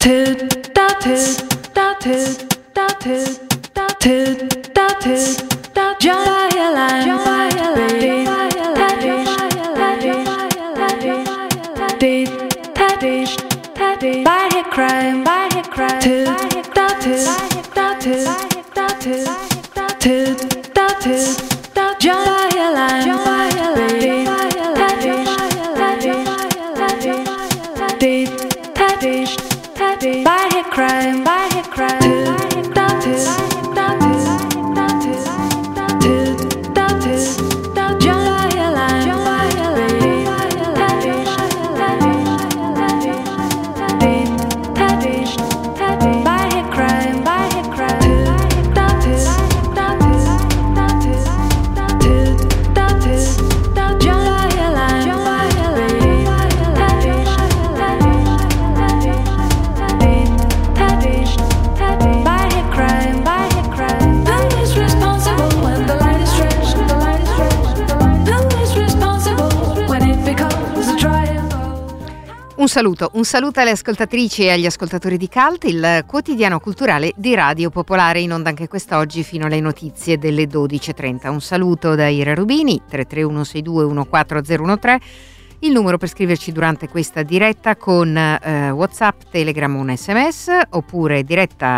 Un saluto alle ascoltatrici e agli ascoltatori di Cult, il quotidiano culturale di Radio Popolare, in onda anche quest'oggi fino alle notizie delle 12.30. Un saluto da Ira Rubini, 33162140013, il numero per scriverci durante questa diretta con WhatsApp, Telegram o un SMS, oppure diretta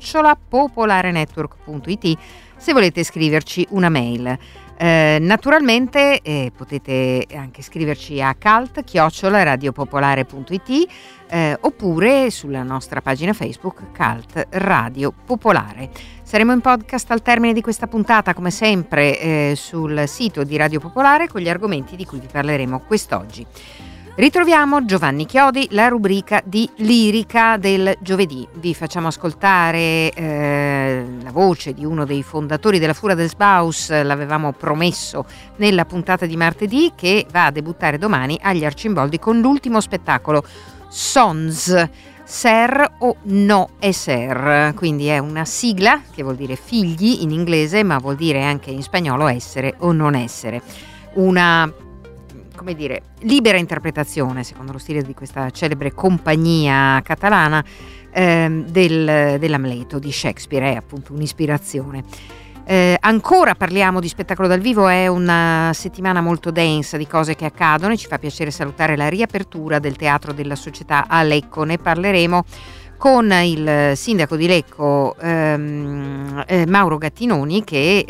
@popolarenetwork.it se volete scriverci una mail. Naturalmente potete anche scriverci a cult@radiopopolare.it oppure sulla nostra pagina Facebook Cult Radio Popolare. Saremo in podcast al termine di questa puntata, come sempre, sul sito di Radio Popolare con gli argomenti di cui vi parleremo quest'oggi. Ritroviamo Giovanni Chiodi, la rubrica di lirica del giovedì. Vi facciamo ascoltare la voce di uno dei fondatori della Fura des Baus, l'avevamo promesso nella puntata di martedì, che va a debuttare domani agli Arcimboldi con l'ultimo spettacolo Sons, Ser o No Esser, quindi è una sigla che vuol dire figli in inglese, ma vuol dire anche in spagnolo essere o non essere. Una, come dire, libera interpretazione, secondo lo stile di questa celebre compagnia catalana, dell'Amleto di Shakespeare. È appunto un'ispirazione. Ancora parliamo di spettacolo dal vivo, è una settimana molto densa di cose che accadono e ci fa piacere salutare la riapertura del Teatro della Società a Lecco. Ne parleremo con il sindaco di Lecco, Mauro Gattinoni, che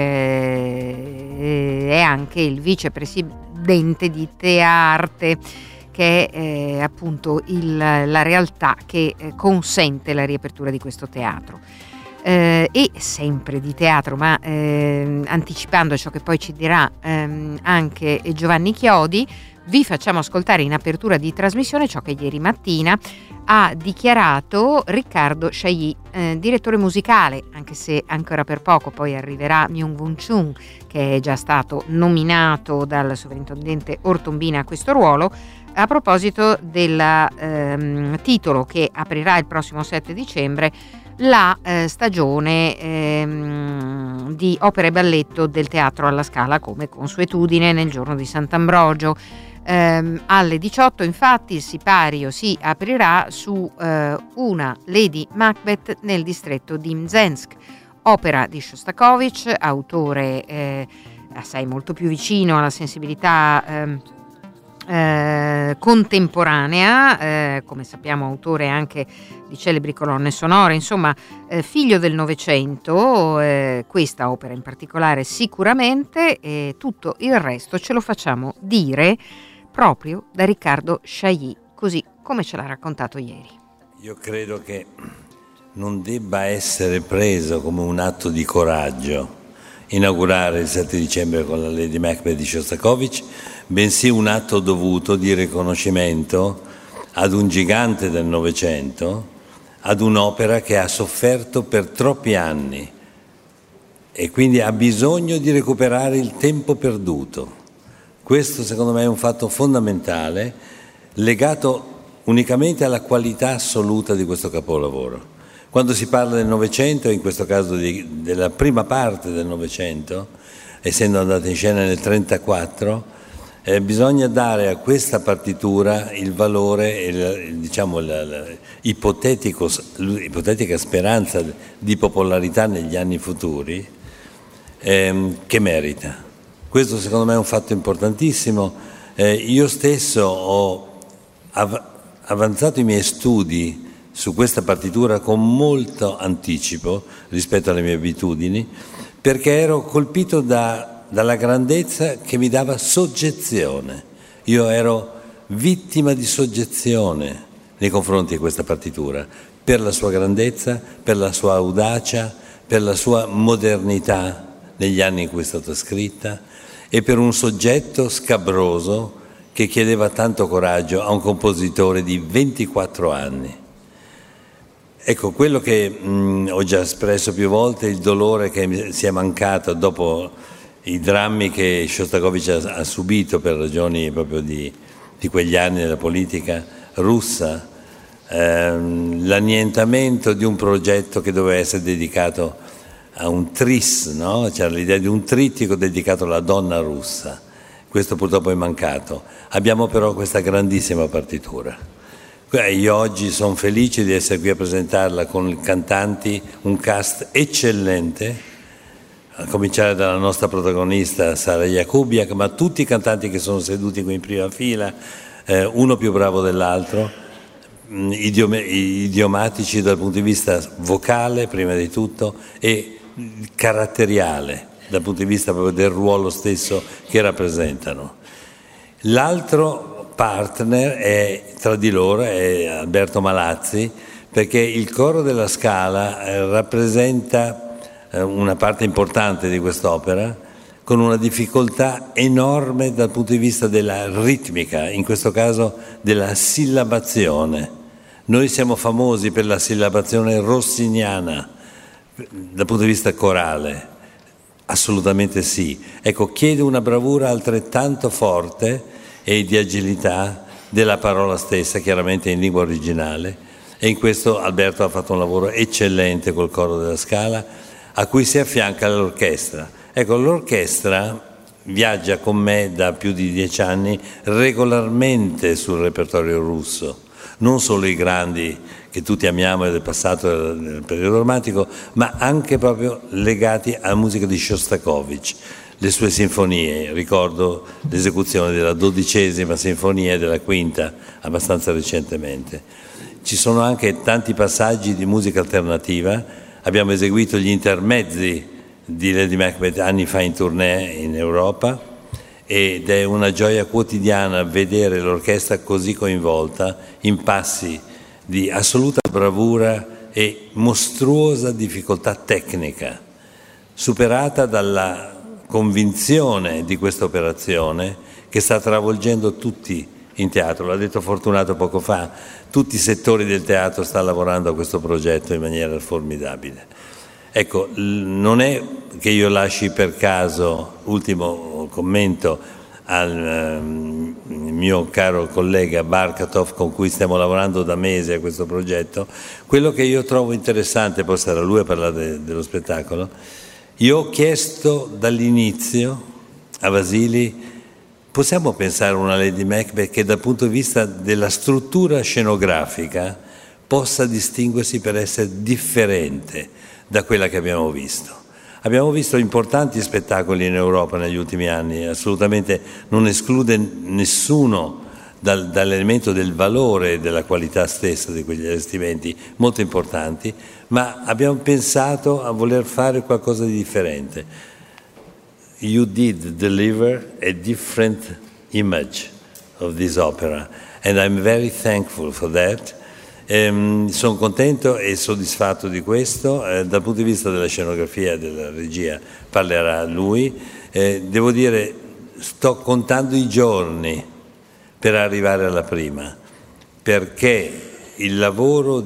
è anche il vicepresidente di Tearte, che è appunto la realtà che consente la riapertura di questo teatro. E sempre di teatro, ma anticipando ciò che poi ci dirà anche Giovanni Chiodi, vi facciamo ascoltare in apertura di trasmissione ciò che ieri mattina ha dichiarato Riccardo Chailly, direttore musicale, anche se ancora per poco poi arriverà Myung-Whun Chung, che è già stato nominato dal sovrintendente Ortombina a questo ruolo, a proposito del titolo che aprirà il prossimo 7 dicembre la stagione di opera e balletto del Teatro alla Scala, come consuetudine nel giorno di Sant'Ambrogio. Alle 18 infatti il sipario si aprirà su una Lady Macbeth nel distretto di Mzensk, opera di Shostakovich, autore assai molto più vicino alla sensibilità contemporanea, come sappiamo autore anche di celebri colonne sonore, insomma figlio del Novecento, questa opera in particolare sicuramente, e tutto il resto ce lo facciamo dire proprio da Riccardo Chailly, così come ce l'ha raccontato ieri. Io credo che non debba essere preso come un atto di coraggio inaugurare il 7 dicembre con la Lady Macbeth di Shostakovich, bensì un atto dovuto di riconoscimento ad un gigante del Novecento, ad un'opera che ha sofferto per troppi anni e quindi ha bisogno di recuperare il tempo perduto. Questo secondo me è un fatto fondamentale, legato unicamente alla qualità assoluta di questo capolavoro. Quando si parla del Novecento, in questo caso della prima parte del Novecento, essendo andata in scena nel 1934, Bisogna dare a questa partitura il valore, diciamo, l'ipotetica speranza di popolarità negli anni futuri che merita. Questo secondo me è un fatto importantissimo. Io stesso ho avanzato i miei studi su questa partitura con molto anticipo rispetto alle mie abitudini, perché ero colpito dalla grandezza che mi dava soggezione. Io ero vittima di soggezione nei confronti di questa partitura, per la sua grandezza, per la sua audacia, per la sua modernità negli anni in cui è stata scritta e per un soggetto scabroso che chiedeva tanto coraggio a un compositore di 24 anni. Ecco, quello che ho già espresso più volte, il dolore che mi sia mancato dopo i drammi che Shostakovich ha subito per ragioni proprio di quegli anni della politica russa, l'annientamento di un progetto che doveva essere dedicato a un tris, no? C'era l'idea di un trittico dedicato alla donna russa. Questo purtroppo è mancato. Abbiamo però questa grandissima partitura. Io oggi sono felice di essere qui a presentarla con i cantanti, un cast eccellente, a cominciare dalla nostra protagonista Sara Jakubiak, ma tutti i cantanti che sono seduti qui in prima fila, uno più bravo dell'altro, idiomatici dal punto di vista vocale prima di tutto e caratteriale dal punto di vista proprio del ruolo stesso che rappresentano. L'altro partner tra di loro è Alberto Malazzi, perché il coro della Scala rappresenta una parte importante di quest'opera con una difficoltà enorme dal punto di vista della ritmica, in questo caso della sillabazione. Noi siamo famosi per la sillabazione rossiniana dal punto di vista corale, assolutamente sì. Ecco, chiede una bravura altrettanto forte e di agilità della parola stessa, chiaramente in lingua originale, e in questo Alberto ha fatto un lavoro eccellente col coro della Scala, a cui si affianca l'orchestra. Ecco, l'orchestra viaggia con me da più di 10 anni regolarmente sul repertorio russo, non solo i grandi che tutti amiamo del passato del periodo romantico, ma anche proprio legati alla musica di Shostakovich, le sue sinfonie. Ricordo l'esecuzione della 12ª sinfonia e della 5ª abbastanza recentemente. Ci sono anche tanti passaggi di musica alternativa. Abbiamo eseguito gli intermezzi di Lady Macbeth anni fa in tournée in Europa ed è una gioia quotidiana vedere l'orchestra così coinvolta in passi di assoluta bravura e mostruosa difficoltà tecnica, superata dalla convinzione di questa operazione che sta travolgendo tutti in teatro. L'ha detto Fortunato poco fa, tutti i settori del teatro stanno lavorando a questo progetto in maniera formidabile. Ecco, non è che io lasci per caso, ultimo commento, al mio caro collega Barkatov, con cui stiamo lavorando da mesi a questo progetto, quello che io trovo interessante, poi sarà lui a parlare dello spettacolo. Io ho chiesto dall'inizio a Vasili: possiamo pensare a una Lady Macbeth che dal punto di vista della struttura scenografica possa distinguersi per essere differente da quella che abbiamo visto. Abbiamo visto importanti spettacoli in Europa negli ultimi anni, assolutamente non esclude nessuno dall'elemento del valore e della qualità stessa di quegli allestimenti, molto importanti, ma abbiamo pensato a voler fare qualcosa di differente. You did deliver a different image of this opera and I'm very thankful for that. Sono contento e soddisfatto di questo. Dal punto di vista della scenografia e della regia parlerà lui. Devo dire, sto contando i giorni per arrivare alla prima, perché il lavoro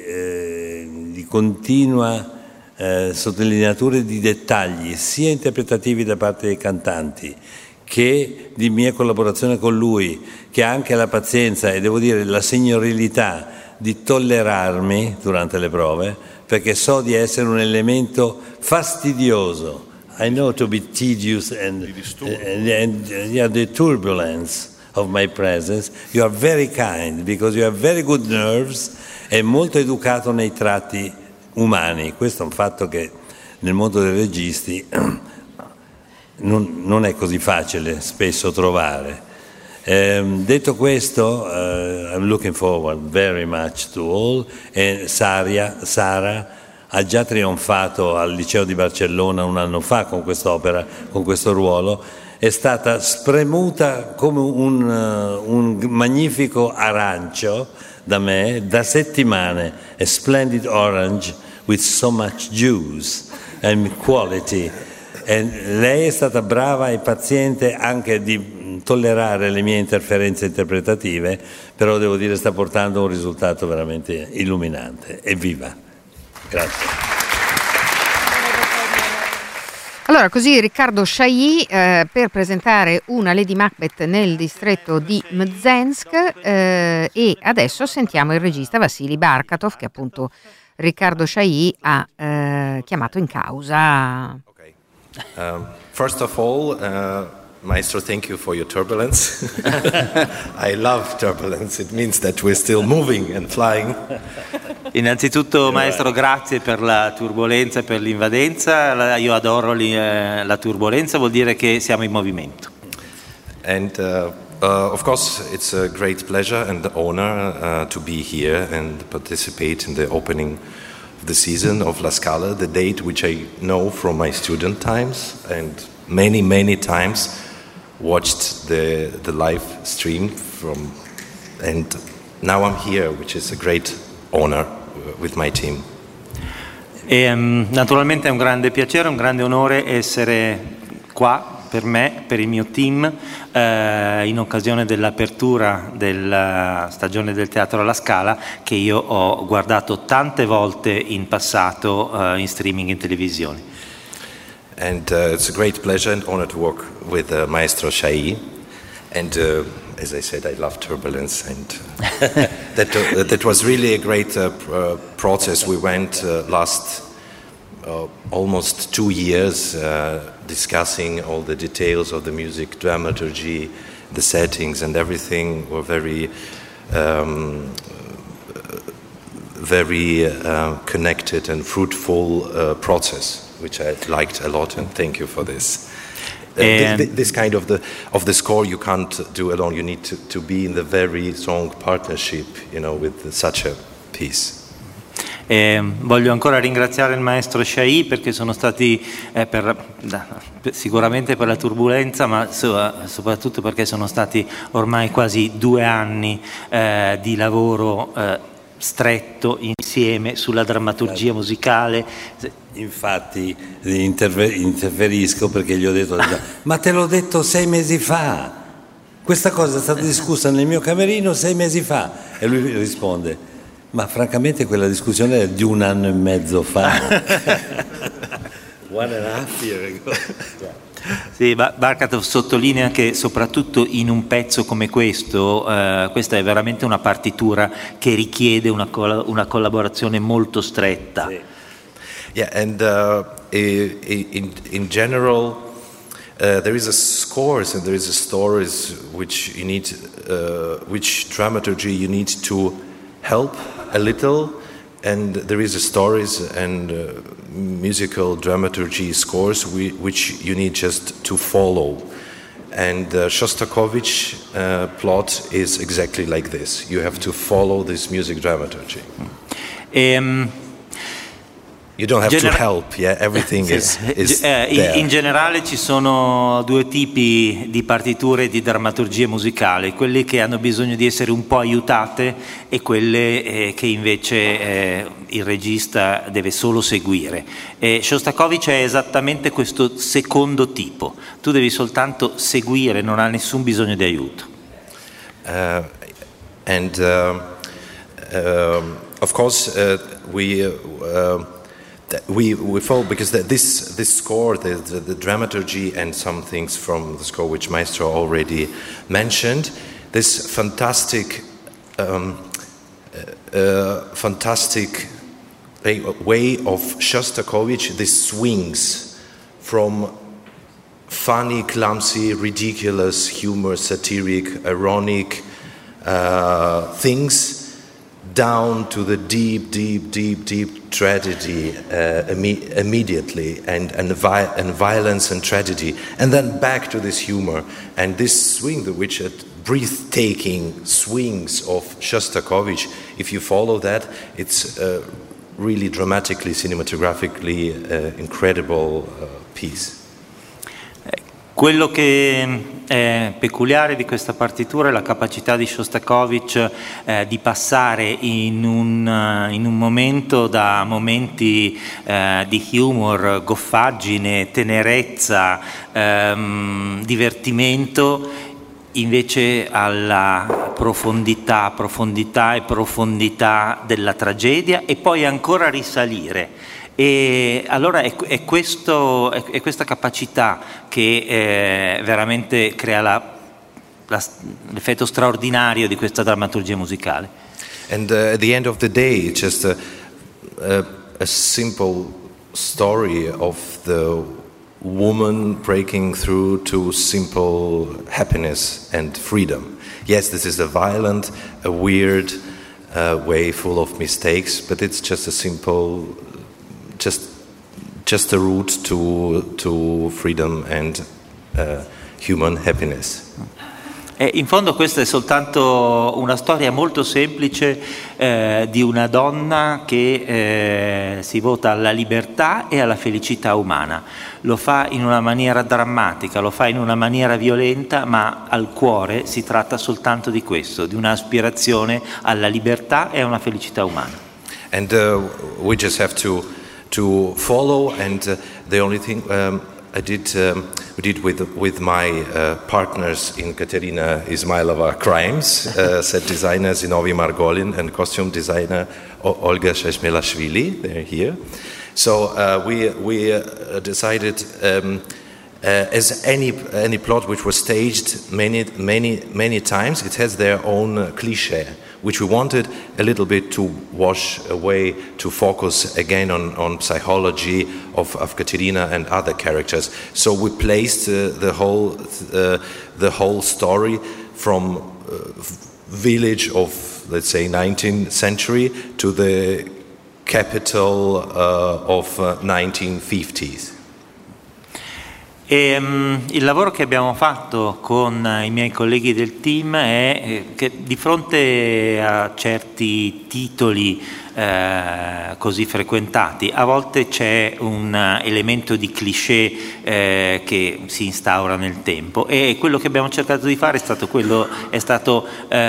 di continua sottolineatura di dettagli, sia interpretativi da parte dei cantanti che di mia collaborazione con lui, che ha anche la pazienza e devo dire la signorilità di tollerarmi durante le prove, perché so di essere un elemento fastidioso I know to be tedious and the turbulence of my presence. You are very kind because you have very good nerves e molto educato nei tratti umani. Questo è un fatto che nel mondo dei registi non è così facile spesso trovare. Detto questo, I'm looking forward very much to all. E Sara ha già trionfato al Liceo di Barcellona un anno fa con quest'opera, con questo ruolo. È stata spremuta come un magnifico arancio da me, da settimane, a splendid orange with so much juice and quality. E lei è stata brava e paziente anche di tollerare le mie interferenze interpretative, però devo dire sta portando un risultato veramente illuminante. Evviva! Grazie. Allora, così Riccardo Chailly per presentare una Lady Macbeth nel distretto di Mzensk e adesso sentiamo il regista Vassili Barkatov che appunto Riccardo Chailly ha chiamato in causa. Okay. First of all, Maestro, thank you for your turbulence. I love turbulence. It means that we're still moving and flying. Innanzitutto, Maestro, grazie per la turbolenza e per l'invadenza. Io adoro la turbolenza, vuol dire che siamo in movimento. And of course, it's a great pleasure and honor to be here and participate in the opening of the season of La Scala, the date which I know from my student times and many times watched the live stream from, and now I'm here, which is a great honor with my team. E, naturalmente è un grande piacere, un grande onore essere qua per me, per il mio team, in occasione dell'apertura della stagione del Teatro alla Scala, che io ho guardato tante volte in passato in streaming in televisione. And it's a great pleasure and honor to work with Maestro Chailly. And as I said, I love turbulence, and that was really a great process. We went last almost 2 years discussing all the details of the music, dramaturgy, the settings, and everything were very connected and fruitful process, which I liked a lot, and thank you for this. This kind of the score you can't do alone. You need to be in the very strong partnership, with such a piece. Voglio ancora ringraziare il maestro Chailly perché sono stati sicuramente per la turbolenza, ma soprattutto perché sono stati ormai quasi 2 anni di lavoro stretto insieme sulla drammaturgia musicale. Infatti interferisco perché gli ho detto ma te l'ho detto 6 mesi fa, questa cosa è stata discussa nel mio camerino 6 mesi fa, e lui risponde ma francamente quella discussione è di 1 anno e mezzo fa. 1.5 years ago. Sì, Barkatov sottolinea che soprattutto in un pezzo come questo, questa è veramente una partitura che richiede una collaborazione molto stretta. Sì. Yeah, and in general, there is a scores and there is a stories which you need, which dramaturgy you need to help a little, and there is a stories and musical dramaturgy scores which you need just to follow. And Shostakovich plot is exactly like this. You have to follow this music dramaturgy. You don't have to help, everything is there. In generale ci sono 2 tipi di partiture di drammaturgia musicale, quelle che hanno bisogno di essere un po' aiutate e quelle che invece il regista deve solo seguire. Shostakovich è esattamente questo secondo tipo, tu devi soltanto seguire, non ha nessun bisogno di aiuto. Of course we follow, because this score, the dramaturgy and some things from the score which Maestro already mentioned, this fantastic way of Shostakovich, these swings from funny, clumsy, ridiculous humor, satiric, ironic things, down to the deep tragedy immediately, and violence and tragedy, and then back to this humor and this swing, which breathtaking swings of Shostakovich. If you follow that, it's really dramatically, cinematographically incredible piece. Quello che è peculiare di questa partitura è la capacità di Shostakovich di passare in un momento da momenti di humor, goffaggine, tenerezza, divertimento, invece alla profondità della tragedia, e poi ancora risalire. E allora è questa capacità che veramente crea l'effetto straordinario di questa drammaturgia musicale. And at the end of the day, it's just a simple story of the woman breaking through to simple happiness and freedom. Yes, this is a violent, a weird way full of mistakes, but it's just a simple, just a route to freedom and human happiness. In fondo questa è soltanto una storia molto semplice di una donna che si vota alla libertà e alla felicità umana. Lo fa in una maniera drammatica, lo fa in una maniera violenta, ma al cuore si tratta soltanto di questo, di un'aspirazione alla libertà e a una felicità umana. And we just have to follow, and the only thing we did with my partners in Katerina Izmailova Crimes, set designer Zinovi Margolin and costume designer Olga Sheshmelashvili. They're here. So we decided, as any plot which was staged many times, it has their own cliché, which we wanted a little bit to wash away, to focus again on psychology of Katerina and other characters. So we placed the whole story from village of, let's say, 19th century to the capital of 1950s. Il lavoro che abbiamo fatto con i miei colleghi del team è che di fronte a certi titoli così frequentati, a volte c'è un elemento di cliché che si instaura nel tempo, e quello che abbiamo cercato di fare è stato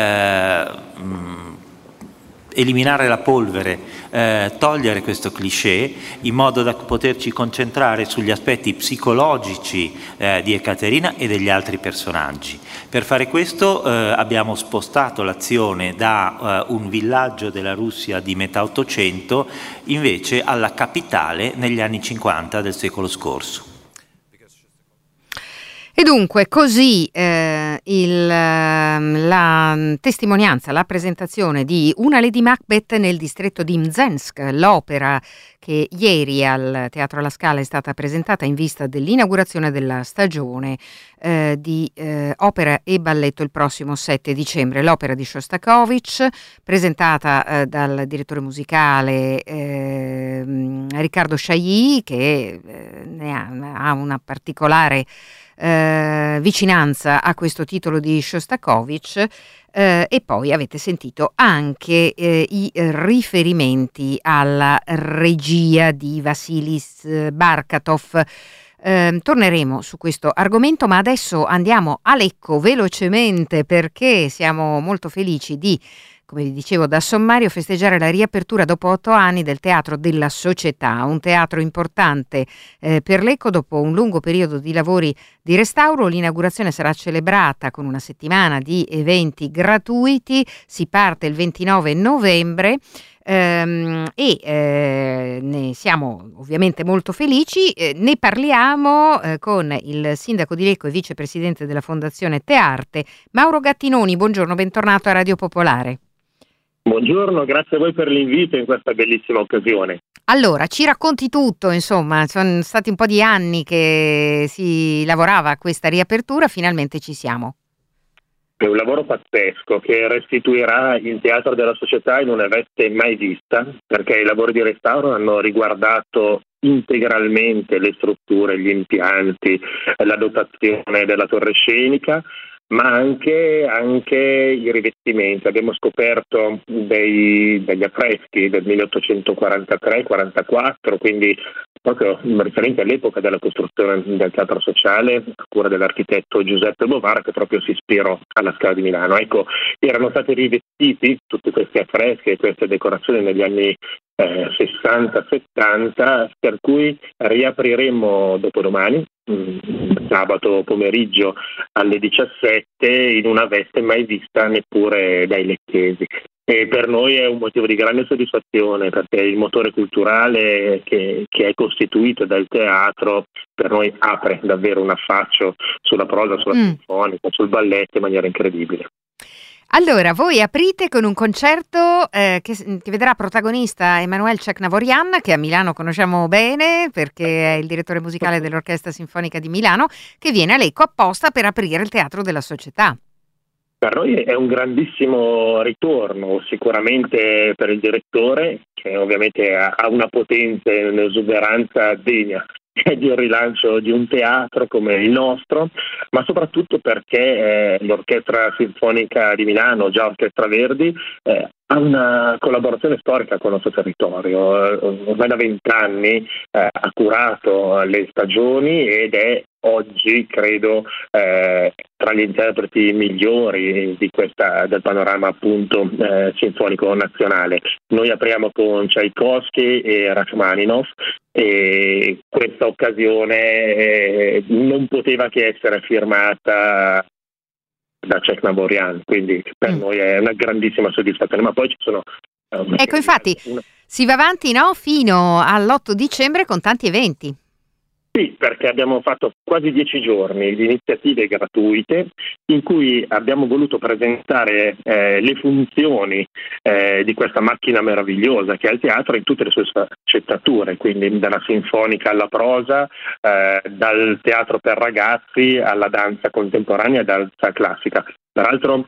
eliminare la polvere, togliere questo cliché, in modo da poterci concentrare sugli aspetti psicologici di Ekaterina e degli altri personaggi. Per fare questo abbiamo spostato l'azione da un villaggio della Russia di metà Ottocento invece alla capitale negli anni 50 del secolo scorso. E dunque così la testimonianza, la presentazione di Una Lady Macbeth nel distretto di Mzensk, l'opera che ieri al Teatro alla Scala è stata presentata in vista dell'inaugurazione della stagione di opera e balletto il prossimo 7 dicembre. L'opera di Shostakovich, presentata dal direttore musicale Riccardo Chailly, che ha una particolare vicinanza a questo titolo di Shostakovich, e poi avete sentito anche i riferimenti alla regia di Vasilis Barkatov. Torneremo su questo argomento, ma adesso andiamo a Lecco velocemente, perché siamo molto felici di, come vi dicevo da sommario, festeggiare la riapertura dopo 8 anni del Teatro della Società, un teatro importante per Lecco dopo un lungo periodo di lavori di restauro. L'inaugurazione sarà celebrata con una settimana di eventi gratuiti, si parte il 29 novembre. Ne siamo ovviamente molto felici, ne parliamo con il sindaco di Lecco e vicepresidente della Fondazione Tearte, Mauro Gattinoni. Buongiorno, bentornato a Radio Popolare. Buongiorno, grazie a voi per l'invito in questa bellissima occasione. Allora, ci racconti tutto, insomma, sono stati un po' di anni che si lavorava a questa riapertura, finalmente ci siamo. È un lavoro pazzesco che restituirà il Teatro della Società in una veste mai vista, perché i lavori di restauro hanno riguardato integralmente le strutture, gli impianti, la dotazione della torre scenica, ma anche i rivestimenti. Abbiamo scoperto degli affreschi del 1843-44, quindi proprio riferenti all'epoca della costruzione del teatro sociale, a cura dell'architetto Giuseppe Bovara, che proprio si ispirò alla Scala di Milano. Ecco, erano stati rivestiti tutti questi affreschi e queste decorazioni negli anni 60-70, per cui riapriremo dopodomani, sabato pomeriggio alle 17, in una veste mai vista neppure dai lecchesi. E per noi è un motivo di grande soddisfazione, perché il motore culturale che è costituito dal teatro per noi apre davvero un affaccio sulla prosa, sulla sinfonica, sul balletto in maniera incredibile. Allora, voi aprite con un concerto che vedrà protagonista Emmanuel Chaknavorian, che a Milano conosciamo bene perché è il direttore musicale dell'Orchestra Sinfonica di Milano, che viene a Lecco apposta per aprire il Teatro della Società. Per noi è un grandissimo ritorno, sicuramente per il direttore, che ovviamente ha una potenza e un'esuberanza degna di un rilancio di un teatro come il nostro, ma soprattutto perché l'Orchestra Sinfonica di Milano, già Orchestra Verdi, ha una collaborazione storica con il nostro territorio. Ormai da 20 anni ha curato le stagioni ed è oggi, credo, tra gli interpreti migliori del panorama appunto sinfonico nazionale. Noi apriamo con Tchaikovsky e Rachmaninoff, e questa occasione non poteva che essere firmata da Chaknavorian, quindi per noi è una grandissima soddisfazione, ma poi ci sono ecco, infatti si va avanti, no, fino all'8 dicembre con tanti eventi. Sì, perché abbiamo fatto quasi 10 giorni di iniziative gratuite in cui abbiamo voluto presentare le funzioni di questa macchina meravigliosa che è il teatro in tutte le sue sfaccettature, quindi dalla sinfonica alla prosa, dal teatro per ragazzi alla danza contemporanea e danza classica. Tra l'altro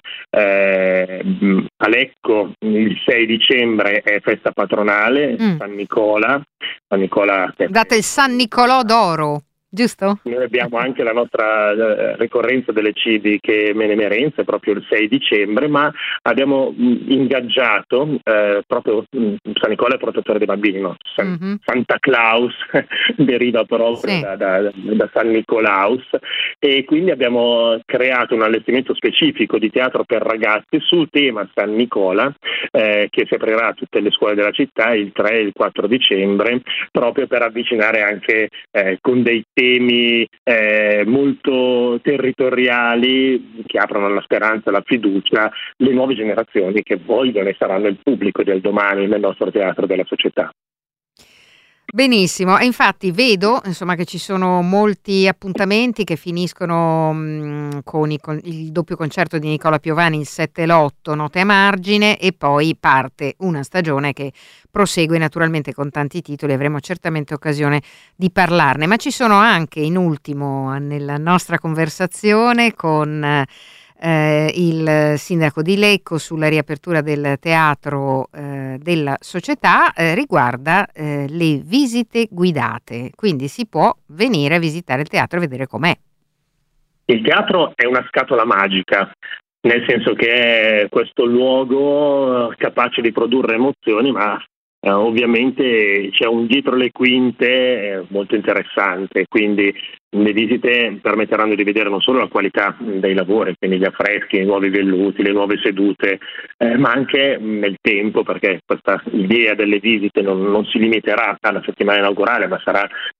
a Lecco il 6 dicembre è festa patronale, San Nicola. Date il San Nicolò d'oro, giusto? Noi abbiamo anche la nostra ricorrenza delle civiche menemerenze proprio il 6 dicembre, ma abbiamo ingaggiato proprio San Nicola è protettore dei bambini, no? Santa Claus deriva proprio da San Nicolaus, e quindi abbiamo creato un allestimento specifico di teatro per ragazzi sul tema San Nicola, che si aprirà a tutte le scuole della città il 3 e il 4 dicembre, proprio per avvicinare anche con dei temi molto territoriali che aprono la speranza e la fiducia le nuove generazioni che vogliono e saranno il pubblico del domani nel nostro Teatro della Società. Benissimo, e infatti vedo insomma che ci sono molti appuntamenti che finiscono con il doppio concerto di Nicola Piovani il 7 e l'8, note a margine, e poi parte una stagione che prosegue naturalmente con tanti titoli, avremo certamente occasione di parlarne, ma ci sono anche in ultimo nella nostra conversazione con il sindaco di Lecco sulla riapertura del teatro della società, riguarda le visite guidate, quindi si può venire a visitare il teatro e vedere com'è. Il teatro è una scatola magica, nel senso che è questo luogo capace di produrre emozioni, ma ovviamente c'è un dietro le quinte molto interessante, quindi le visite permetteranno di vedere non solo la qualità dei lavori, quindi gli affreschi, i nuovi velluti, le nuove sedute, ma anche nel tempo, perché questa idea delle visite non si limiterà alla settimana inaugurale, ma sarà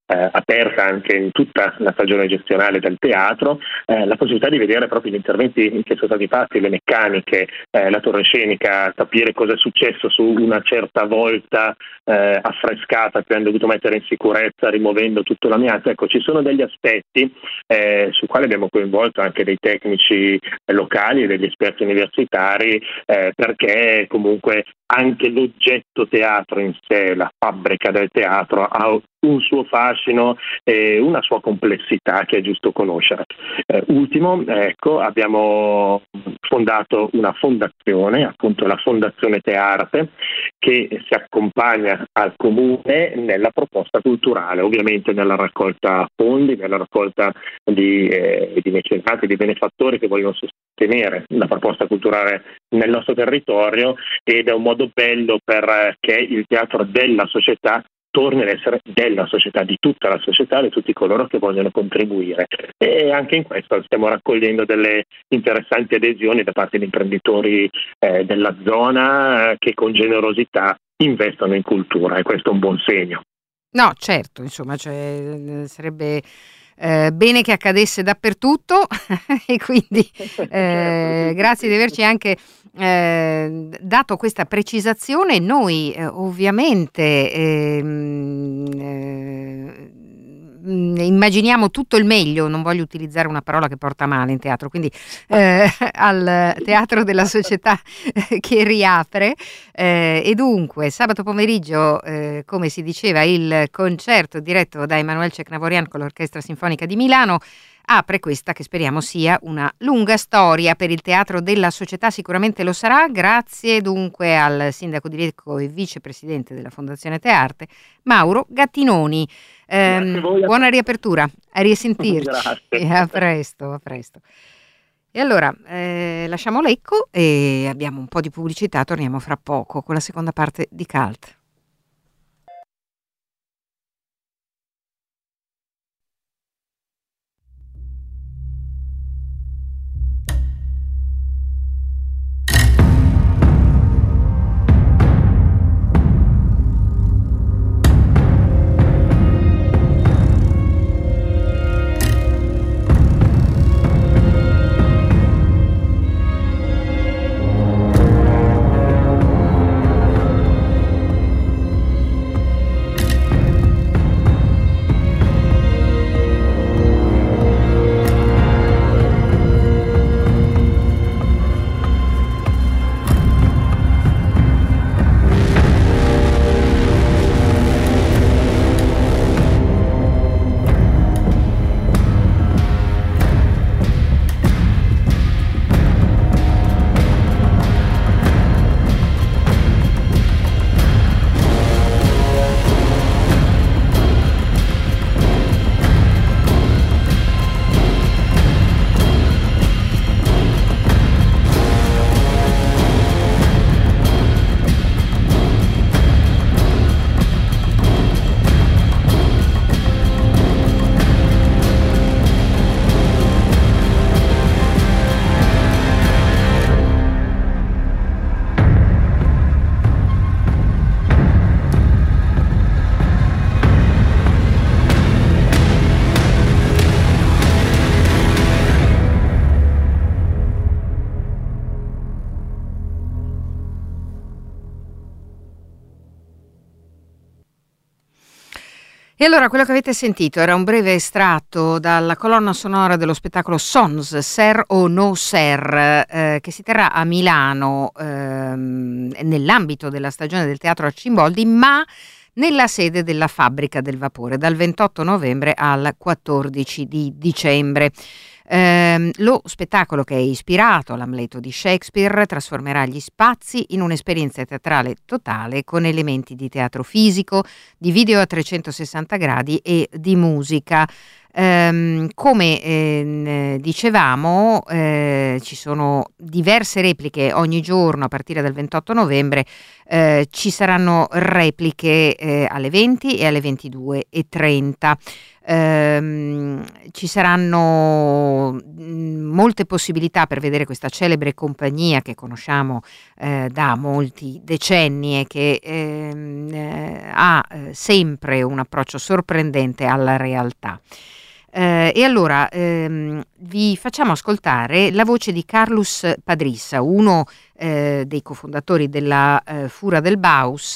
aperta anche in tutta la stagione gestionale del teatro, la possibilità di vedere proprio gli interventi che sono stati fatti, le meccaniche, la torre scenica, capire cosa è successo su una certa volta affrescata che hanno dovuto mettere in sicurezza rimuovendo tutto l'amianto. Ecco, ci sono degli aspetti su quali abbiamo coinvolto anche dei tecnici locali e degli esperti universitari, perché comunque anche l'oggetto teatro in sé, la fabbrica del teatro, ha un suo fascino e una sua complessità che è giusto conoscere. Ultimo, abbiamo fondato una fondazione, appunto la Fondazione Tearte, che si accompagna al comune nella proposta culturale, ovviamente nella raccolta fondi, nella raccolta di mecenati, di benefattori che vogliono sostenere la proposta culturale nel nostro territorio, ed è un modo bello perché il teatro della società torni ad essere della società, di tutta la società, di tutti coloro che vogliono contribuire. E anche in questo stiamo raccogliendo delle interessanti adesioni da parte di imprenditori della zona che con generosità investono in cultura, e questo è un buon segno. No, certo, insomma, sarebbe bene che accadesse dappertutto e quindi grazie di averci anche dato questa precisazione. Noi ovviamente immaginiamo tutto il meglio, non voglio utilizzare una parola che porta male in teatro, quindi al Teatro della Società che riapre, e dunque sabato pomeriggio, come si diceva, il concerto diretto da Emmanuel Cecnavorian con l'Orchestra Sinfonica di Milano apre questa che speriamo sia una lunga storia per il Teatro della Società. Sicuramente lo sarà. Grazie dunque al sindaco di Lecco e vicepresidente della Fondazione Tearte, Mauro Gattinoni. Buona riapertura, a risentirci. Grazie. A presto, a presto. E allora lasciamo Lecco e abbiamo un po' di pubblicità, torniamo fra poco con la seconda parte di Cult. E allora quello che avete sentito era un breve estratto dalla colonna sonora dello spettacolo Sons, Ser o No Ser, che si terrà a Milano nell'ambito della stagione del Teatro Arcimboldi, ma nella sede della Fabbrica del Vapore, dal 28 novembre al 14 di dicembre. Lo spettacolo, che è ispirato all'Amleto di Shakespeare, trasformerà gli spazi in un'esperienza teatrale totale con elementi di teatro fisico, di video a 360 gradi e di musica. Come dicevamo, ci sono diverse repliche ogni giorno a partire dal 28 novembre. Ci saranno repliche alle 20 e alle 22:30. Ci saranno molte possibilità per vedere questa celebre compagnia che conosciamo da molti decenni e che ha sempre un approccio sorprendente alla realtà. E allora vi facciamo ascoltare la voce di Carlos Padrissa, uno dei cofondatori della Fura del Baus,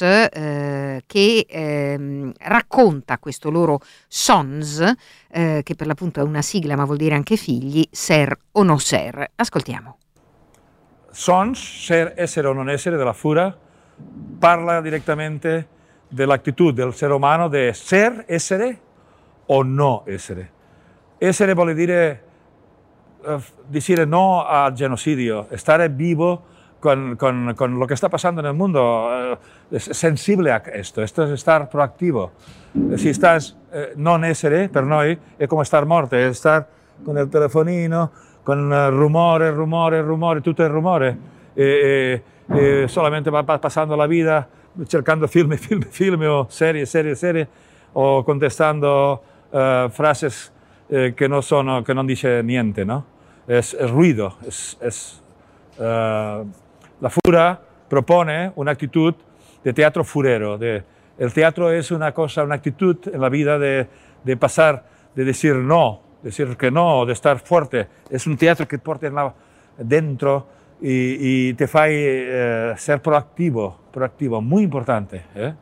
che racconta questo loro SONS, che per l'appunto è una sigla ma vuol dire anche figli, ser o no ser. Ascoltiamo. SONS, ser, essere o non essere, della Fura, parla direttamente dell'attitudine del ser umano di ser, essere o no essere. Essere vuol dire no al genocidio, stare vivo con lo que está pasando en el mundo, sensible a esto es estar proactivo. Si estás non essere, per noi, è come star morto, è star con il telefonino, con rumore, tutto il rumore, e solamente va passando la vita cercando film o serie, o contestando frases que no dice niente, ¿no? Es ruido. La Fura propone una actitud de teatro furero. El teatro es una actitud en la vida de pasar, de decir que no, de estar fuerte. Es un teatro que porta dentro y te fa ser proactivo, muy importante.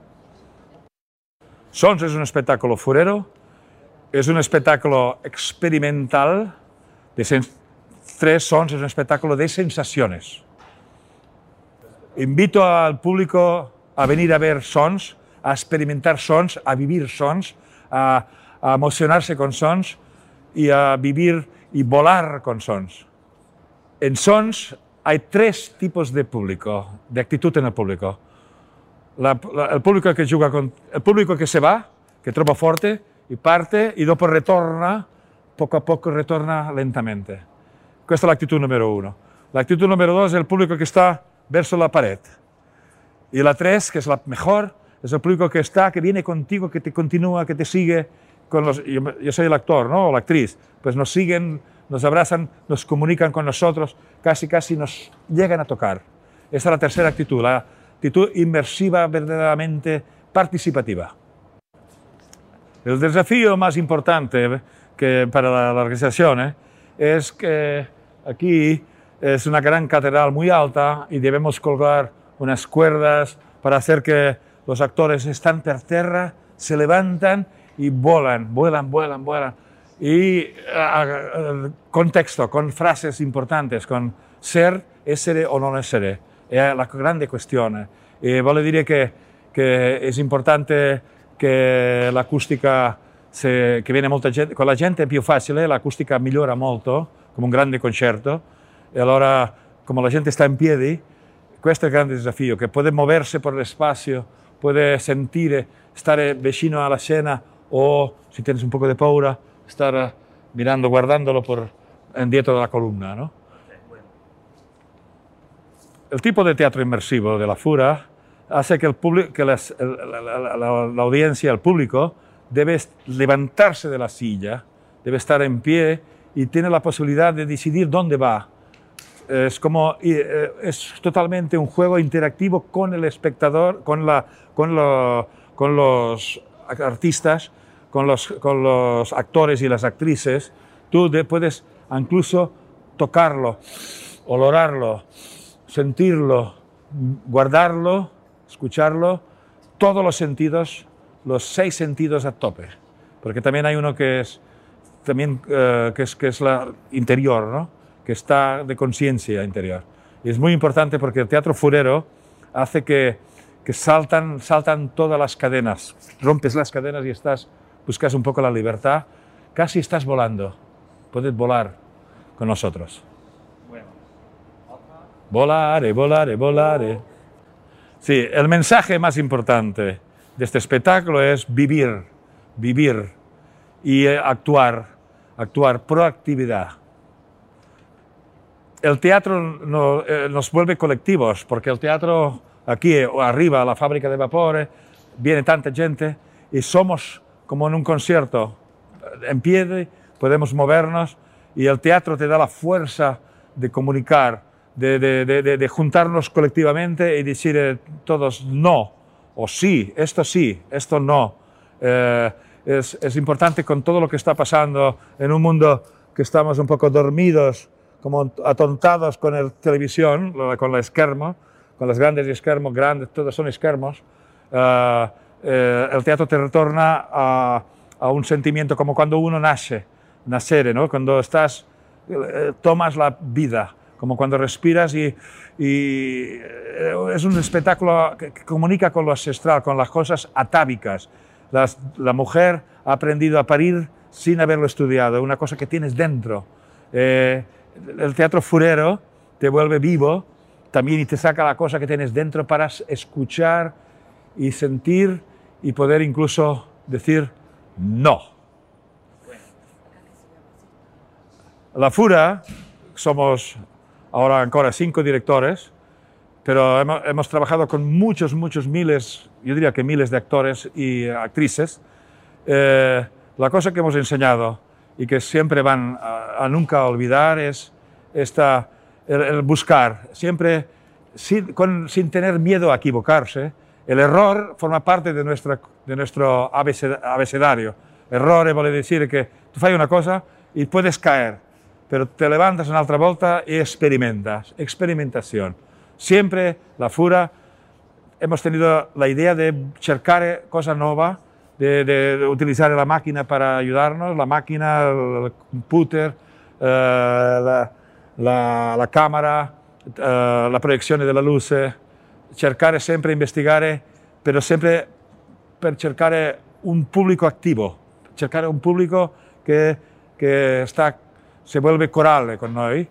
Sons es un espectáculo furero. Es un espectáculo experimental, tres sons, es un espectáculo de sensaciones. Invito al público a venir a ver sons, a experimentar sons, a vivir sons, a emocionarse con sons y a vivir y volar con sons. En sons hay tres tipos de público, de actitud en el público. El público que juega el público que se va, que tropa forte, y parte y dopo retorna, poco a poco retorna lentamente. Questa è l'actitud numero uno. L'actitud numero dos es el público que está verso la pared. Y la tres, que es la mejor, es el público que viene contigo, que te continúa, que te sigue. Yo soy el actor, ¿no? O la actriz. Pues nos siguen, nos abrazan, nos comunican con nosotros, casi nos llegan a tocar. Esta es la tercera actitud, la actitud inmersiva, verdaderamente participativa. El desafío más importante que para la organización es que aquí es una gran catedral muy alta y debemos colgar unas cuerdas para hacer que los actores están per tierra, se levantan y vuelan. Y contexto, con frases importantes, con ser, essere o non essere. È la grande questione. E vuole dire che è importante che l'acustica, che viene molta gente, con la gente è più facile, l'acustica migliora molto, come un grande concerto, e allora, come la gente sta in piedi, questo è il grande desafio, che può muoversi per lo spazio, può sentire, stare vicino alla scena, o, se tienes un poco di paura, stare mirando, guardandolo dietro della columna, ¿no? El tipo de teatro inmersivo de la Fura hace que la audiencia, el público, debe levantarse de la silla, debe estar en pie y tiene la posibilidad de decidir dónde va. Es totalmente un juego interactivo con el espectador, con los artistas, con los actores y las actrices. Tú puedes incluso tocarlo, olorarlo, sentirlo, guardarlo, escucharlo, todos los sentidos, los 6 sentidos a tope, porque también hay uno que es la interior, ¿no? Que está de conciencia interior. Y es muy importante porque el teatro furero hace que saltan todas las cadenas, rompes las cadenas y buscas un poco la libertad, casi estás volando, puedes volar con nosotros. Volare. Sí, el mensaje más importante de este espectáculo es vivir y actuar, proactividad. El teatro nos vuelve colectivos, porque el teatro, aquí arriba, la fábrica de vapores, viene tanta gente y somos como en un concierto, en pie, podemos movernos, y el teatro te da la fuerza de comunicar, de juntarnos colectivamente y decir todos no, o sí, esto no. Es importante con todo lo que está pasando en un mundo que estamos un poco dormidos, como atontados con la televisión, con el schermo, con los grandes eschermos, todos son eschermos. El teatro te retorna a un sentimiento como cuando uno nacer, ¿no? Cuando tomas la vida, como cuando respiras y es un espectáculo que comunica con lo ancestral, con las cosas atávicas. La mujer ha aprendido a parir sin haberlo estudiado, una cosa que tienes dentro. El teatro furero te vuelve vivo también y te saca la cosa que tienes dentro para escuchar y sentir y poder incluso decir no. La Fura, somos ahora ancora 5 directores, pero hemos trabajado con muchos miles, yo diría que miles de actores y actrices. La cosa que hemos enseñado y que siempre van a nunca olvidar es el buscar, siempre sin tener miedo a equivocarse. El error forma parte de nuestro abecedario. Errore vuol decir que tú fai una cosa y puedes caer, pero te levantas un'altra volta y experimentas. Experimentación. Siempre la Fura hemos tenido la idea de cercare cosa nuova, de utilizar la máquina para ayudarnos, la máquina, el computer, la cámara, la proiezione della luce, cercare sempre, investigare, però sempre per cercare un pubblico attivo, cercare un pubblico che se vuelve corale con noi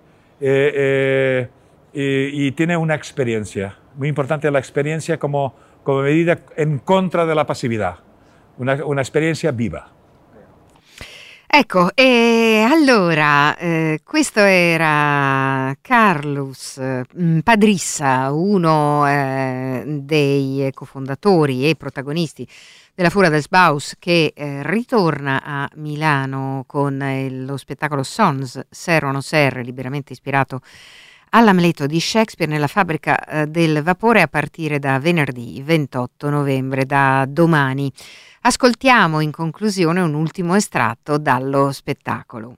y tiene una experiencia. Muy importante la experiencia como medida en contra de la pasividad, una esperienza viva. Ecco, e allora questo era Carlos Padrissa, uno dei cofondatori e protagonisti della Fura dels Bauhaus, che ritorna a Milano con lo spettacolo Sons, Ser o no ser, liberamente ispirato all'Amleto di Shakespeare, nella Fabbrica del Vapore a partire da venerdì 28 novembre, da domani. Ascoltiamo in conclusione un ultimo estratto dallo spettacolo.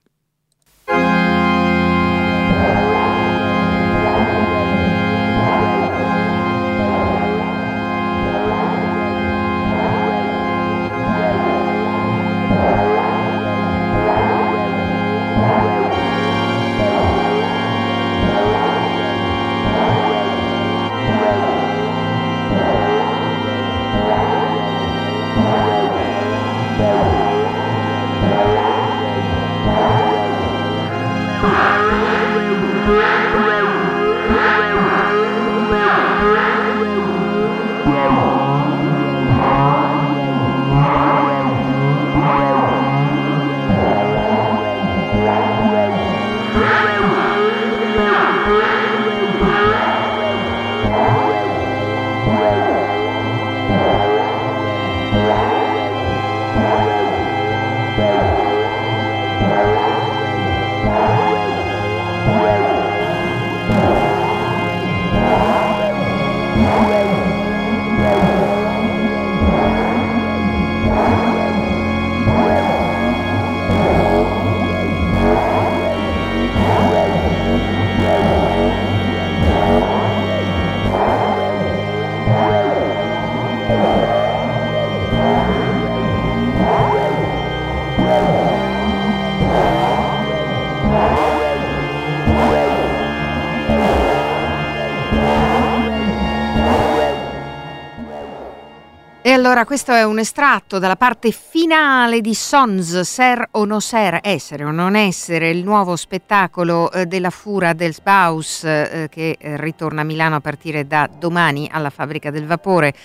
Allora, questo è un estratto dalla parte finale di Sons, Ser o no ser, essere o non essere, il nuovo spettacolo della Fura dels Bauhaus che ritorna a Milano a partire da domani alla Fabbrica del Vapore.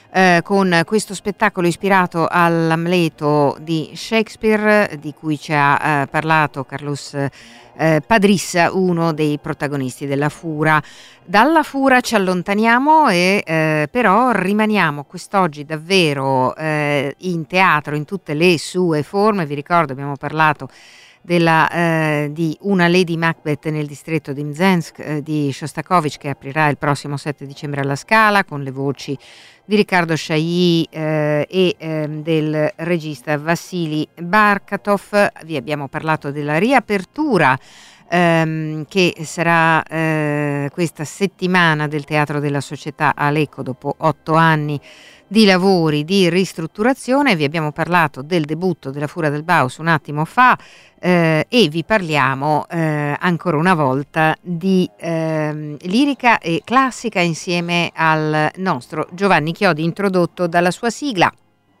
con questo spettacolo ispirato all'Amleto di Shakespeare, di cui ci ha parlato Carlos Padrissa, uno dei protagonisti della Fura. Dalla Fura ci allontaniamo e però rimaniamo quest'oggi davvero in teatro in tutte le sue forme. Vi ricordo, abbiamo parlato di Una Lady Macbeth nel distretto di Mzensk di Shostakovich, che aprirà il prossimo 7 dicembre alla Scala, con le voci di Riccardo Chailly e del regista Vassili Barkatov. Vi abbiamo parlato della riapertura che sarà questa settimana del Teatro della Società a Lecco dopo 8 anni di lavori di ristrutturazione. Vi abbiamo parlato del debutto della Fura del Baus un attimo fa e vi parliamo ancora una volta di lirica e classica insieme al nostro Giovanni Chiodi, introdotto dalla sua sigla.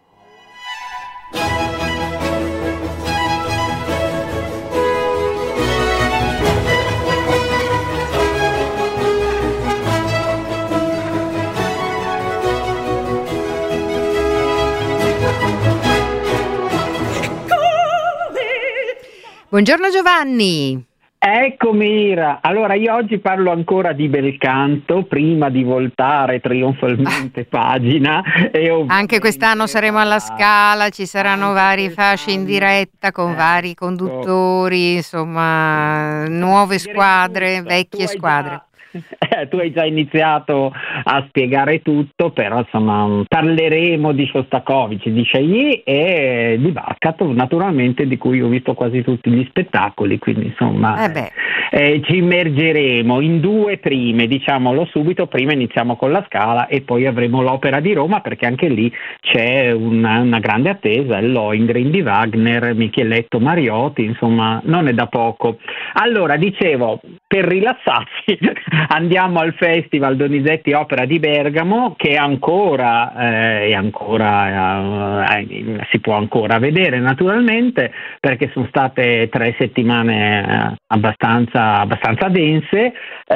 Buongiorno Giovanni. Eccomi Ira, allora io oggi parlo ancora di bel canto prima di voltare trionfalmente pagina. Anche quest'anno saremo alla Scala, ci saranno vari fasci in diretta con vari conduttori, insomma nuove squadre, vecchie squadre. Tu hai già iniziato a spiegare tutto, però insomma parleremo di Shostakovich, di Chailly e di Barkatov, naturalmente, di cui ho visto quasi tutti gli spettacoli, quindi insomma ci immergeremo in due prime, diciamolo subito. Prima iniziamo con la Scala e poi avremo l'Opera di Roma, perché anche lì c'è una grande attesa, il Lohengrin di Wagner, Micheletto Mariotti, insomma non è da poco. Allora, dicevo, per rilassarsi andiamo al Festival Donizetti Opera di Bergamo, che si può ancora vedere naturalmente, perché sono state 3 settimane abbastanza dense,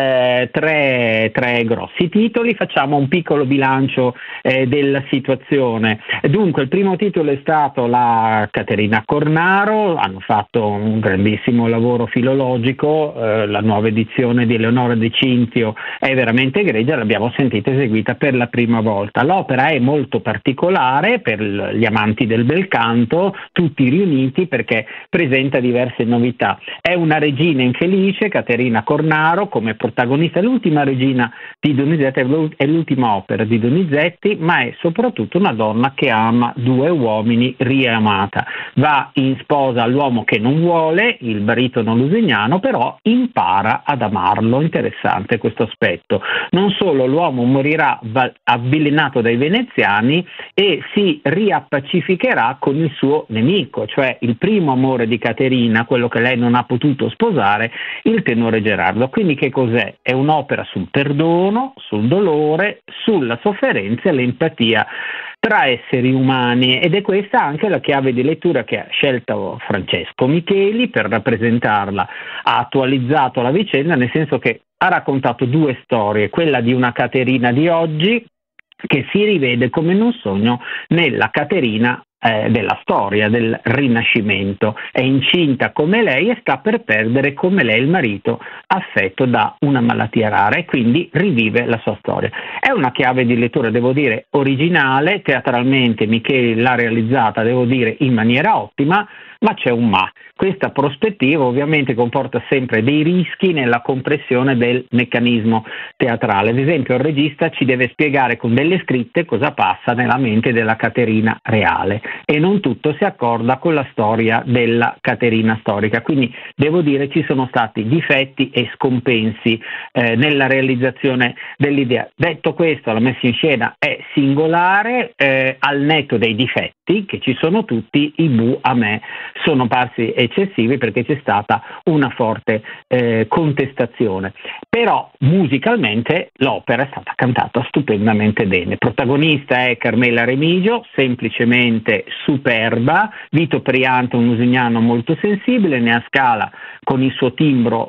3 grossi titoli. Facciamo un piccolo bilancio della situazione. Dunque, il primo titolo è stato la Caterina Cornaro, hanno fatto un grandissimo lavoro filologico, la nuova edizione di Eleonora De Cinzio è veramente egregia, l'abbiamo sentita eseguita per la prima volta. L'opera è molto particolare per gli amanti del bel canto, tutti riuniti, perché presenta diverse novità. È una regina infelice, Caterina Cornaro, come protagonista, è l'ultima regina di Donizetti, è l'ultima opera di Donizetti, ma è soprattutto una donna che ama 2 uomini riamata. Va in sposa all'uomo che non vuole, il baritono lusignano, però impara ad amarlo. Interessante questo aspetto. Non solo, l'uomo morirà avvelenato dai veneziani e si riappacificherà con il suo nemico, cioè il primo amore di Caterina, quello che lei non ha potuto sposare, il tenore Gerardo. Quindi che cos'è? È un'opera sul perdono, sul dolore, sulla sofferenza e l'empatia tra esseri umani, ed è questa anche la chiave di lettura che ha scelto Francesco Micheli per rappresentarla. Ha attualizzato la vicenda, nel senso che ha raccontato 2 storie, quella di una Caterina di oggi che si rivede come in un sogno nella Caterina della storia del Rinascimento. È incinta come lei e sta per perdere come lei il marito affetto da una malattia rara, e quindi rivive la sua storia. È una chiave di lettura, devo dire, originale. Teatralmente Micheli l'ha realizzata, devo dire, in maniera ottima, ma c'è un ma. Questa prospettiva ovviamente comporta sempre dei rischi nella compressione del meccanismo teatrale. Ad esempio, il regista ci deve spiegare con delle scritte cosa passa nella mente della Caterina reale, e non tutto si accorda con la storia della Caterina storica. Quindi devo dire ci sono stati difetti e scompensi nella realizzazione dell'idea. Detto questo, la messa in scena è singolare, al netto dei difetti che ci sono tutti, i bu a me sono parsi eccessivi, perché c'è stata una forte contestazione. Però musicalmente l'opera è stata cantata stupendamente bene. Protagonista è Carmela Remigio, semplicemente superba. Vito Priante, un lusignano molto sensibile, Nea Scala con il suo timbro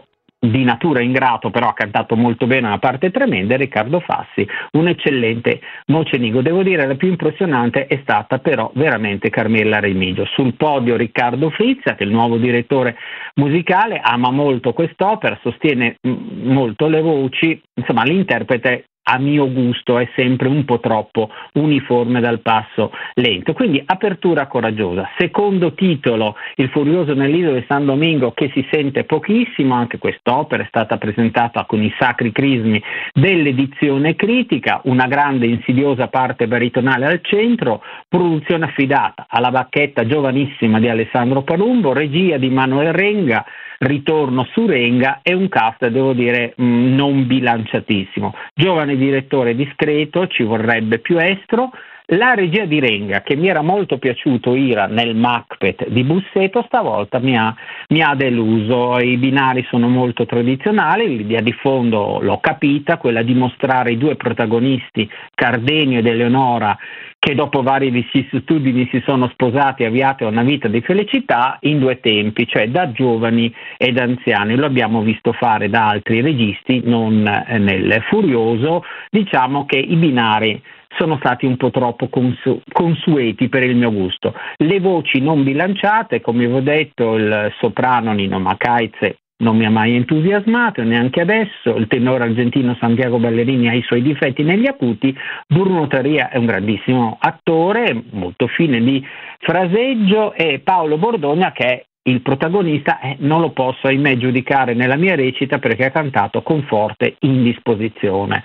di natura ingrato, però ha cantato molto bene una parte tremenda, e Riccardo Fassi, un eccellente Mocenigo. Devo dire, la più impressionante è stata però veramente Carmela Remigio. Sul podio Riccardo Frizza, che è il nuovo direttore musicale, ama molto quest'opera, sostiene molto le voci, insomma l'interprete a mio gusto è sempre un po' troppo uniforme dal passo lento, quindi apertura coraggiosa. Secondo titolo, Il Furioso nell'isola di San Domingo, che si sente pochissimo. Anche quest'opera è stata presentata con i sacri crismi dell'edizione critica, una grande insidiosa parte baritonale al centro, produzione affidata alla bacchetta giovanissima di Alessandro Palumbo, regia di Manuel Renga, ritorno su Renga, e un cast, devo dire, non bilanciatissimo. Giovane direttore discreto, ci vorrebbe più estro. La regia di Renga, che mi era molto piaciuto Ira nel Macbeth di Busseto, stavolta mi ha deluso. I binari sono molto tradizionali, l'idea di fondo l'ho capita, quella di mostrare i due protagonisti, Cardenio ed Eleonora, che dopo vari vicissitudini si sono sposati e avviati a una vita di felicità in due tempi, cioè da giovani e da anziani. Lo abbiamo visto fare da altri registi, non nel Furioso. Diciamo che i binari sono stati un po' troppo consueti per il mio gusto. Le voci non bilanciate, come vi ho detto, il soprano Nino Macaize non mi ha mai entusiasmato, neanche adesso. Il tenore argentino Santiago Ballerini ha i suoi difetti negli acuti. Bruno Taria è un grandissimo attore, molto fine di fraseggio, e Paolo Bordogna, che è il protagonista, non lo posso ahimè giudicare nella mia recita perché ha cantato con forte indisposizione.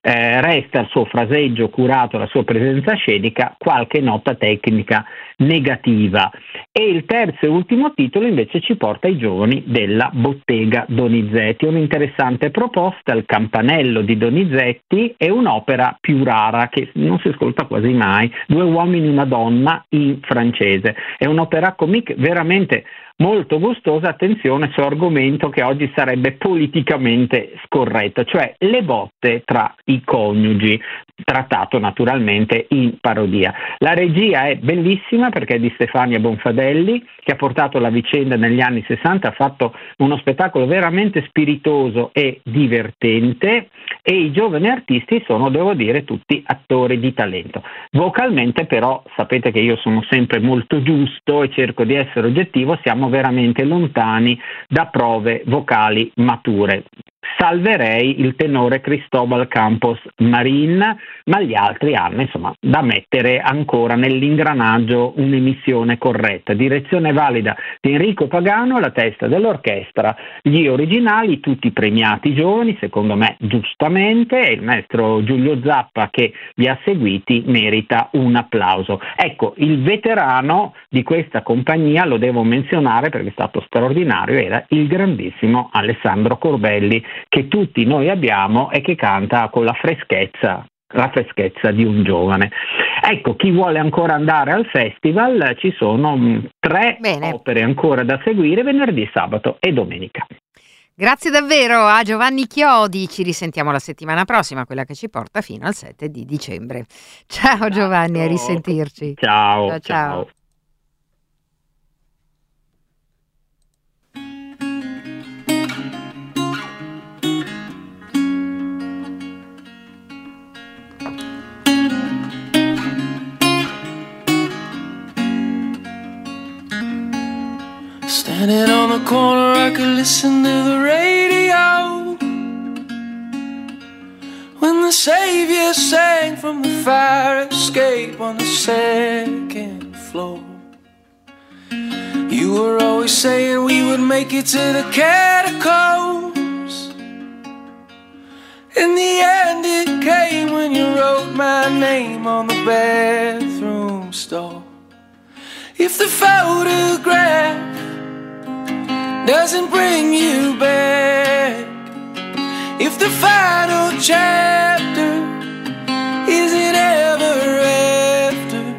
Resta il suo fraseggio curato, la sua presenza scenica, qualche nota tecnica negativa. E il terzo e ultimo titolo invece ci porta ai giovani della Bottega Donizetti, un'interessante proposta. Il Campanello di Donizetti è un'opera più rara che non si ascolta quasi mai, Due uomini e una donna in francese. È un'opera comique veramente molto gustosa. Attenzione su argomento che oggi sarebbe politicamente scorretto, cioè le botte tra i coniugi, trattato naturalmente in parodia. La regia è bellissima perché è di Stefania Bonfadelli, che ha portato la vicenda negli anni 60, ha fatto uno spettacolo veramente spiritoso e divertente, e i giovani artisti sono, devo dire, tutti attori di talento. Vocalmente però, sapete che io sono sempre molto giusto e cerco di essere oggettivo, siamo veramente lontani da prove vocali mature. Salverei il tenore Cristobal Campos Marin, ma gli altri hanno insomma da mettere ancora nell'ingranaggio un'emissione corretta. Direzione valida di Enrico Pagano alla testa dell'orchestra, gli originali tutti premiati giovani, secondo me giustamente, e il maestro Giulio Zappa che li ha seguiti merita un applauso. Ecco, il veterano di questa compagnia, lo devo menzionare perché è stato straordinario, era il grandissimo Alessandro Corbelli, che tutti noi abbiamo e che canta con la freschezza di un giovane. Ecco, chi vuole ancora andare al festival, ci sono 3 opere ancora da seguire venerdì, sabato e domenica. Grazie davvero a Giovanni Chiodi, ci risentiamo la settimana prossima, quella che ci porta fino al 7 di dicembre. Ciao Giovanni, a risentirci. Ciao, ciao. Standing on the corner, I could listen to the radio when the Savior sang from the fire escape on the 2nd floor. You were always saying we would make it to the catacombs. In the end it came when you wrote my name on the bathroom stall. If the photograph doesn't bring you back, if the final chapter isn't ever after.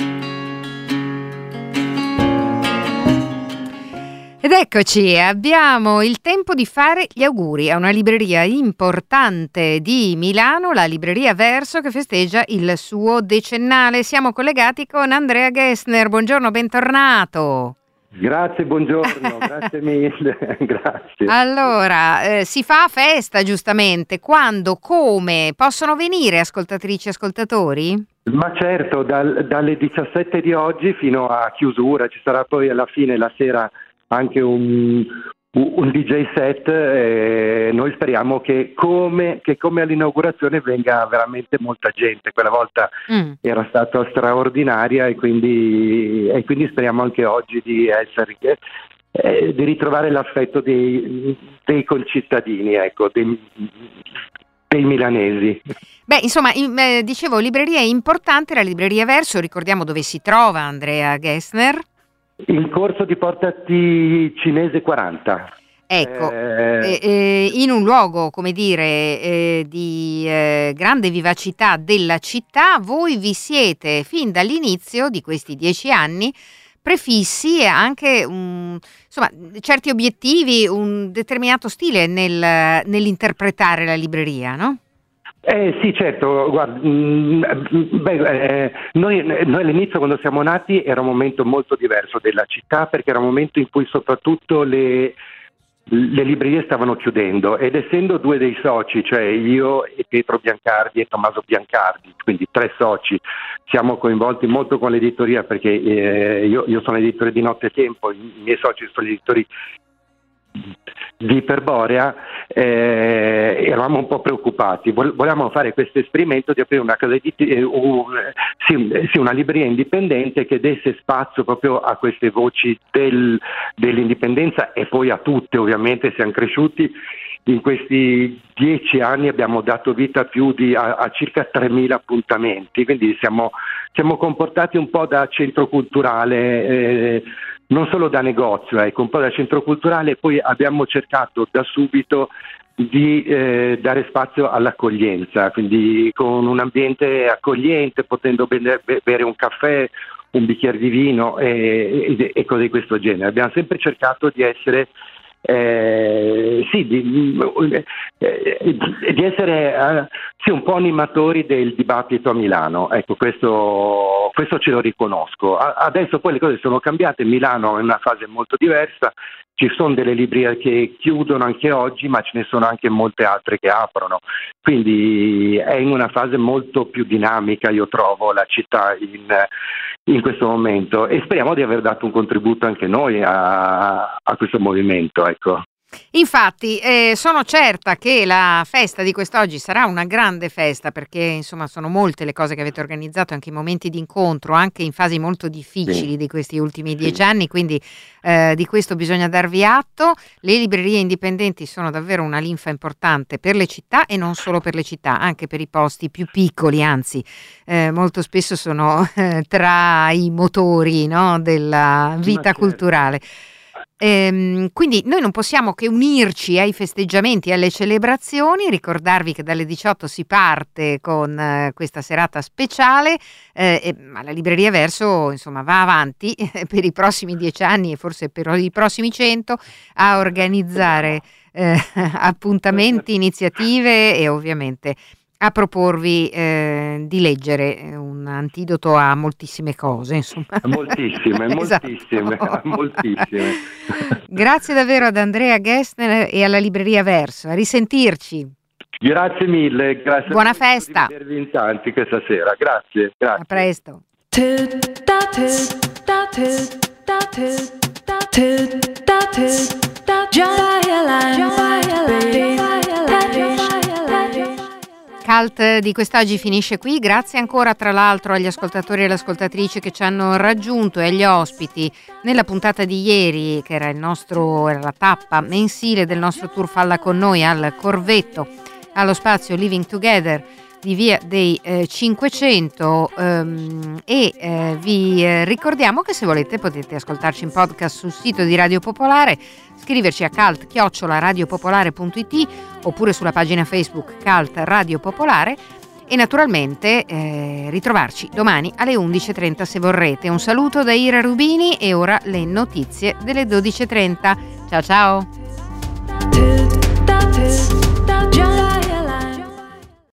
Ed eccoci, abbiamo il tempo di fare gli auguri a una libreria importante di Milano, la libreria Verso, che festeggia il suo decennale. Siamo collegati con Andrea Gessner. Buongiorno, bentornato. Grazie, buongiorno, grazie mille, grazie. Allora, si fa festa giustamente, quando, come, possono venire ascoltatrici e ascoltatori? Ma certo, dalle 17 di oggi fino a chiusura, ci sarà poi alla fine la sera anche un DJ set, noi speriamo che come all'inaugurazione venga veramente molta gente. Quella volta era stata straordinaria e quindi speriamo anche oggi di ritrovare l'affetto dei concittadini, ecco, dei milanesi. Beh, insomma, dicevo, libreria è importante, la libreria Verso, ricordiamo dove si trova, Andrea Gessner. Il corso di Porta T Cinese 40. Ecco, in un luogo, come dire, di grande vivacità della città, voi vi siete fin dall'inizio di questi 10 anni prefissi e anche insomma, certi obiettivi, un determinato stile nell'interpretare la libreria, no? Sì, certo, guarda, noi all'inizio, quando siamo nati, era un momento molto diverso della città, perché era un momento in cui soprattutto le librerie stavano chiudendo, ed essendo due dei soci, cioè io e Pietro Biancardi e Tommaso Biancardi, quindi 3 soci, siamo coinvolti molto con l'editoria, perché io sono editore di Notte e Tempo, i miei soci sono editori di Iperborea, eravamo un po' preoccupati, volevamo fare questo esperimento di aprire una casa una libreria indipendente che desse spazio proprio a queste voci dell'indipendenza, e poi a tutte. Ovviamente siamo cresciuti in questi 10 anni, abbiamo dato vita a circa 3.000 appuntamenti, quindi siamo comportati un po' da centro culturale, non solo da negozio, un po' da centro culturale. Poi abbiamo cercato da subito di dare spazio all'accoglienza, quindi con un ambiente accogliente, potendo bere un caffè, un bicchiere di vino e cose di questo genere. Abbiamo sempre cercato di essere di essere un po' animatori del dibattito a Milano. Ecco, questo ce lo riconosco. Adesso poi le cose sono cambiate, Milano è una fase molto diversa, ci sono delle librerie che chiudono anche oggi, ma ce ne sono anche molte altre che aprono, quindi è in una fase molto più dinamica, io trovo, la città in questo momento, e speriamo di aver dato un contributo anche noi a questo movimento, ecco. Infatti sono certa che la festa di quest'oggi sarà una grande festa, perché insomma sono molte le cose che avete organizzato, anche i momenti di incontro, anche in fasi molto difficili di questi ultimi 10 anni, quindi di questo bisogna darvi atto. Le librerie indipendenti sono davvero una linfa importante per le città, e non solo per le città, anche per i posti più piccoli, anzi molto spesso sono tra i motori, no, della vita culturale. Quindi noi non possiamo che unirci ai festeggiamenti, alle celebrazioni, ricordarvi che dalle 18 si parte con questa serata speciale, ma la libreria Verso insomma va avanti per i prossimi 10 anni e forse per i prossimi 100 a organizzare appuntamenti, iniziative e ovviamente a proporvi di leggere un antidoto a moltissime cose, insomma. Moltissime. Grazie davvero ad Andrea Gessner e alla libreria Verso. A risentirci. Grazie mille, grazie. Buona festa. Di vedervi in tanti questa sera. Grazie. A presto. Cult di quest'oggi finisce qui, grazie ancora tra l'altro agli ascoltatori e alle ascoltatrici che ci hanno raggiunto e agli ospiti nella puntata di ieri, che era la tappa mensile del nostro tour Falla con noi al Corvetto, allo spazio Living Together di Via dei 500, e vi ricordiamo che se volete potete ascoltarci in podcast sul sito di Radio Popolare, scriverci a cult@radiopopolare.it oppure sulla pagina Facebook Cult Radio Popolare, e naturalmente ritrovarci domani alle 11.30 se vorrete. Un saluto da Ira Rubini e ora le notizie delle 12.30. Ciao ciao!